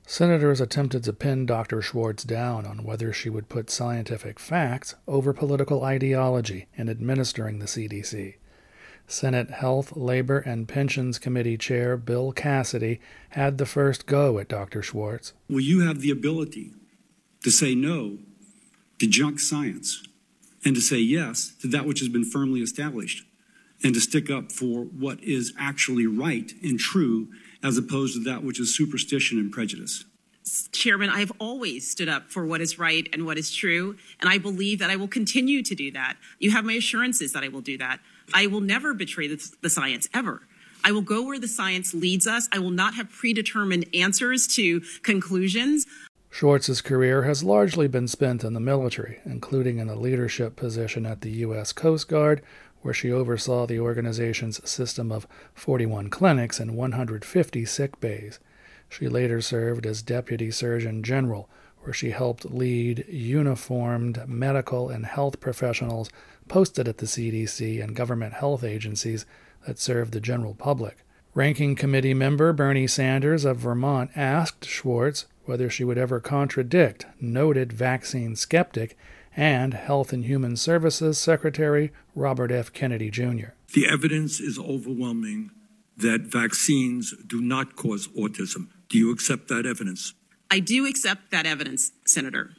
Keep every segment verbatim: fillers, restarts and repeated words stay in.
Senators attempted to pin Doctor Schwartz down on whether she would put scientific facts over political ideology in administering the C D C. Senate Health, Labor, and Pensions Committee Chair Bill Cassidy had the first go at Doctor Schwartz. Will you have the ability to say no to junk science and to say yes to that which has been firmly established and to stick up for what is actually right and true as opposed to that which is superstition and prejudice? Chairman, I have always stood up for what is right and what is true, and I believe that I will continue to do that. You have my assurances that I will do that. I will never betray the, the science, ever. I will go where the science leads us. I will not have predetermined answers to conclusions. Schwartz's career has largely been spent in the military, including in a leadership position at the U S Coast Guard, where she oversaw the organization's system of forty-one clinics and one hundred fifty sick bays. She later served as Deputy Surgeon General, where she helped lead uniformed medical and health professionals posted at the C D C and government health agencies that serve the general public. Ranking Committee member Bernie Sanders of Vermont asked Schwartz whether she would ever contradict noted vaccine skeptic and Health and Human Services Secretary Robert F. Kennedy Junior The evidence is overwhelming that vaccines do not cause autism. Do you accept that evidence? I do accept that evidence, Senator.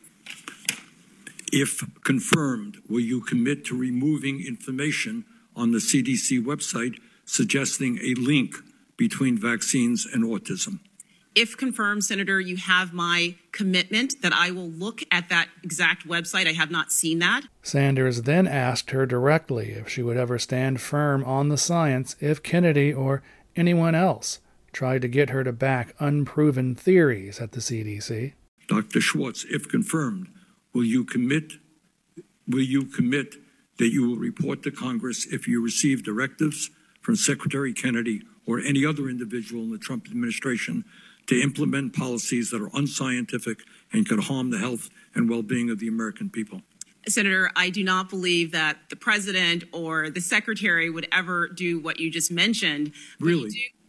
If confirmed, will you commit to removing information on the C D C website suggesting a link between vaccines and autism? If confirmed, Senator, you have my commitment that I will look at that exact website. I have not seen that. Sanders then asked her directly if she would ever stand firm on the science if Kennedy or anyone else tried to get her to back unproven theories at the C D C. Doctor Schwartz, if confirmed, will you commit will you commit that you will report to Congress if you receive directives from Secretary Kennedy or any other individual in the Trump administration to implement policies that are unscientific and could harm the health and well-being of the American people? Senator, I do not believe that the president or the secretary would ever do what you just mentioned. Really?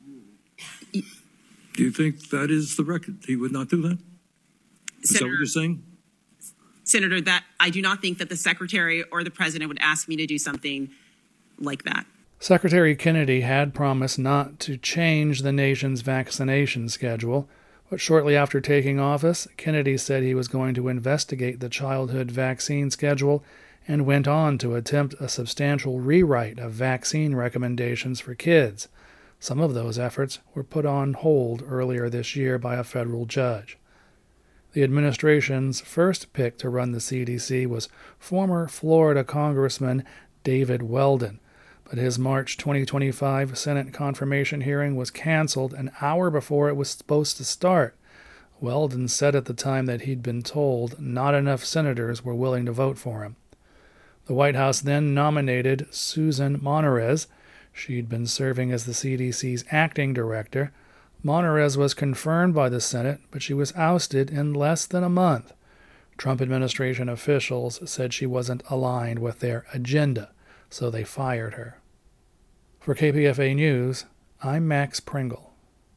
Do, do you think that is the record? He would not do that? Is Senator, that what you're saying? Senator, that I do not think that the secretary or the president would ask me to do something like that. Secretary Kennedy had promised not to change the nation's vaccination schedule, but shortly after taking office, Kennedy said he was going to investigate the childhood vaccine schedule and went on to attempt a substantial rewrite of vaccine recommendations for kids. Some of those efforts were put on hold earlier this year by a federal judge. The administration's first pick to run the C D C was former Florida Congressman David Weldon, but his March twenty twenty-five Senate confirmation hearing was canceled an hour before it was supposed to start. Weldon said at the time that he'd been told not enough senators were willing to vote for him. The White House then nominated Susan Monarez. She'd been serving as the C D C's acting director. Monarez was confirmed by the Senate, but she was ousted in less than a month. Trump administration officials said she wasn't aligned with their agenda, so they fired her. For K P F A News, I'm Max Pringle.